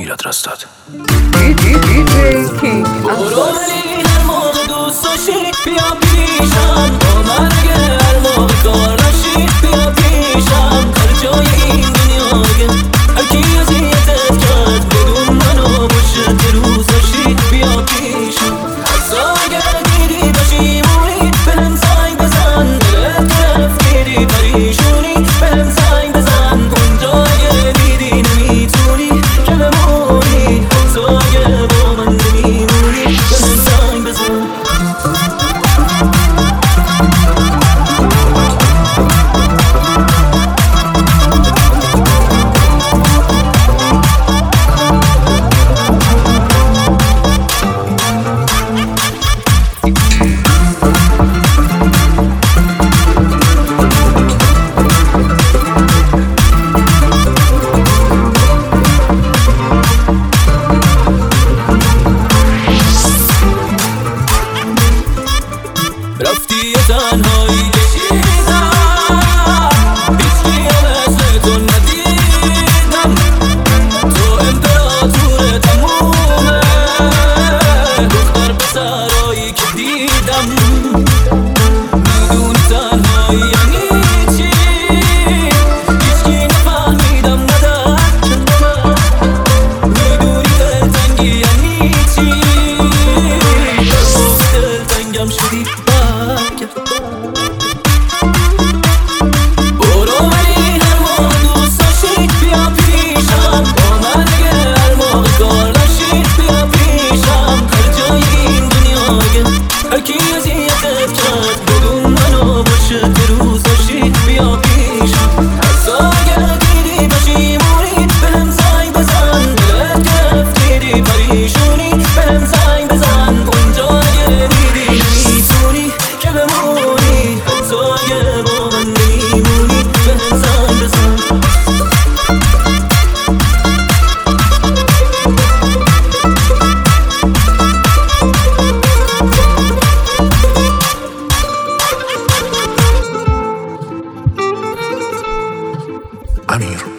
آدرس داد. برو ولی هر موقع دوست داشتی بیا پیشم، با من اگه هر موقع کار داشتی بیا پیشم. هر جای این دنیای هر کی اذیتت کرد بدون منو باشه روز داشتی بیا پیشم. حتی اگه دیدی پشیمونی بهم زنگ بزن، دلت گرفتیدی پریشونی بهم زنگ بزن. اونجا اگه دیدی نمیتونی که بمونی، حتی اگه با من نمیمونی بهم زنگ بزن. رفتی یه تنهایی کشیدم، هیچکی مثل تو ندیدم. تو امپراتور تمومه دختر پسرایی که دیدم. میدونی تنهایی یعنی چی، هیچکی نفهمیدم ندرک من. میدونی دلتنگی یعنی چی، دلتنگم شدی برو ولی هر موقع دوست داشتی بیا پیشم، با من اگه هر موقع کار داشتی بیا پیشم. هر جای این دنیای هر کی اذیتت کرد بدون منو باشه روز داشتی بیا پیشم. حتی اگه دیدی پشیمونی بهم زنگ بزن، دلت گرفتیدی پریشونی بهم زنگ بزن. اونجا اگه دیدی نمیتونی که بمونی، حتی اگه با من نمیمونی بهم زنگ بزن. امیر